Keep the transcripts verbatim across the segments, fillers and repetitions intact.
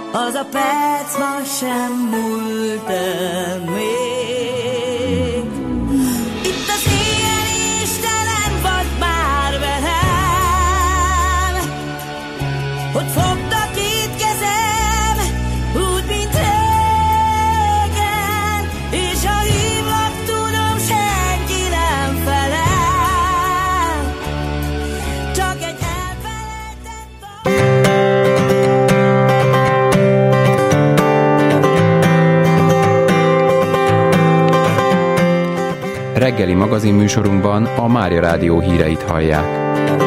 az a perc ma sem múlt el még. Itt az éjjel is te nem vagy már velem, hogy fogtak itt kezem, úgy, mint régen, és ha hívlak, tudom, senki nem felel, csak egy elfelejtett Reggeli magazinműsorunkban a Mária Rádió híreit hallják.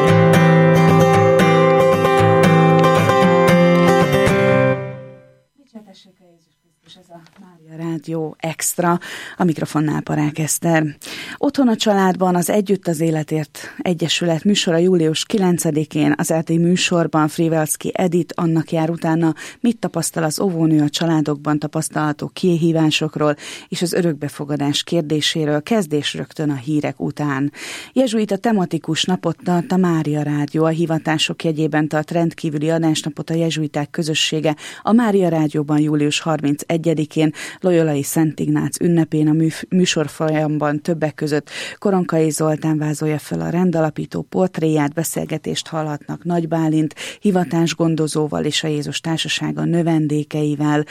Ez a Mária Rádió Extra, a mikrofonnál Parák Eszter. Otthon a családban az Együtt az Életért Egyesület műsora július kilencedikén az é té műsorban Frivelszki Edith annak jár utána, mit tapasztal az óvónő a családokban tapasztalható kihívásokról és az örökbefogadás kérdéséről, kezdés rögtön a hírek után. Jezsuita tematikus napot tart a Mária Rádió, a hivatások jegyében tart rendkívüli adásnapot a jezsuiták közössége a Mária Rádióban július harmincegyedikén, Loyolai Szent Ignác ünnepén. A műsorfolyamban többek között Koronkai Zoltán vázolja fel a rendalapító portréját, beszélgetést hallhatnak Nagy Bálint hivatásgondozóval és a Jézus Társasága növendékeivel.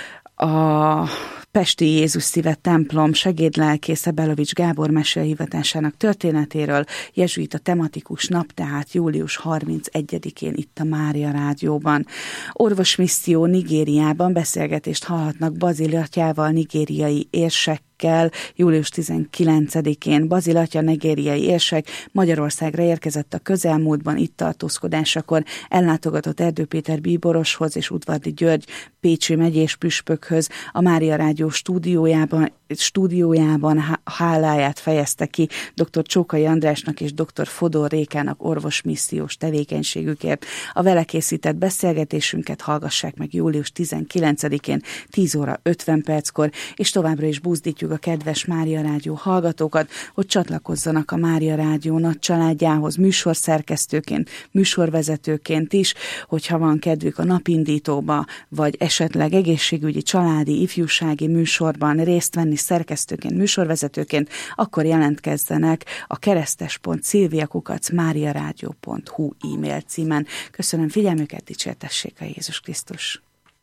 A Pesti Jézus Szíve templom segédlelkésze Belovics Gábor mesél hivatásának történetéről. Jezsuita tematikus nap, tehát július harmincegyedikén itt a Mária Rádióban. Orvosmisszió Nigériában, beszélgetést hallhatnak Bazil atyával, nigériai érsek, július tizenkilencedikén. Bazil atya, nigériai érsek Magyarországra érkezett a közelmúltban, itt tartózkodásakor ellátogatott Erdő Péter bíboroshoz és Udvardi György pécsi megyés püspökhöz. A Mária Rádió stúdiójában, stúdiójában háláját fejezte ki dr. Csókai Andrásnak és dr. Fodor Rékának orvosmissziós tevékenységükért. A vele készített beszélgetésünket hallgassák meg július tizenkilencedikén tíz óra ötven perckor, és továbbra is buzdítjuk a kedves Mária Rádió hallgatókat, hogy csatlakozzanak a Mária Rádió nagy családjához műsorszerkesztőként, műsorvezetőként is, hogyha van kedvük a napindítóba, vagy esetleg egészségügyi, családi, ifjúsági műsorban részt venni szerkesztőként, műsorvezetőként, akkor jelentkezzenek a keresztes pont szilvia kukac máriarádió pont hu e-mail címen. Köszönöm figyelmüket, dicsértessék a Jézus Krisztus!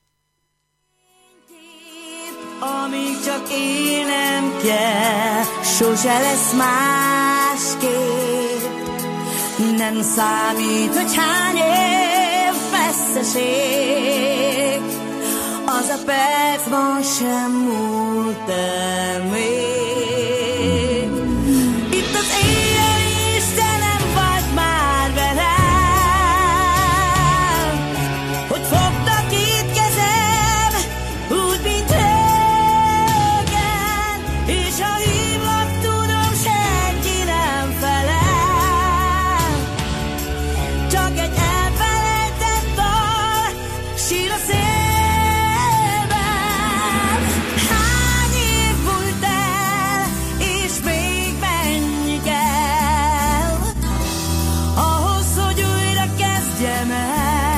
Amíg csak élnem kell, sose lesz másképp. Nem számít, hogy hány év veszteség, az a percban sem múlt el még. Itt az éjjel is te nem vagy már velem, hogy fogtak itt kezem, úgy, mint régen, és ha hívlak, tudom, senki nem felel, csak egy elfelejtett dal sír a szélben. Hány év múlt el, és még mennyi kell, ahhoz, hogy újra kezdjem el.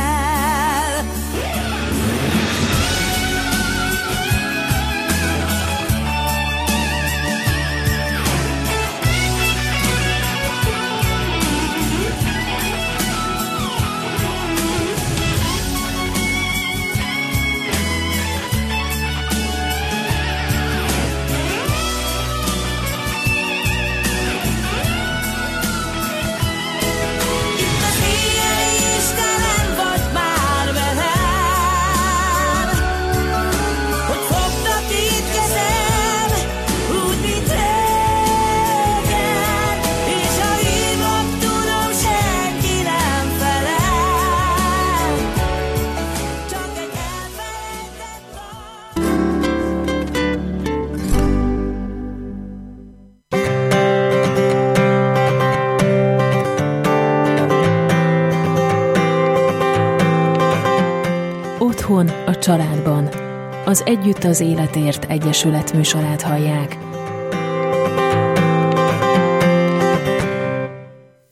Itt az éjjel is te nem vagy már velem, hogy fogtak itt kezem, úgy, mint régen, és ha hívlak, tudom, senki nem felel, csak egy elfelejtett dal. Otthon a családban. Az Együtt az Életért Egyesület műsorát hallják.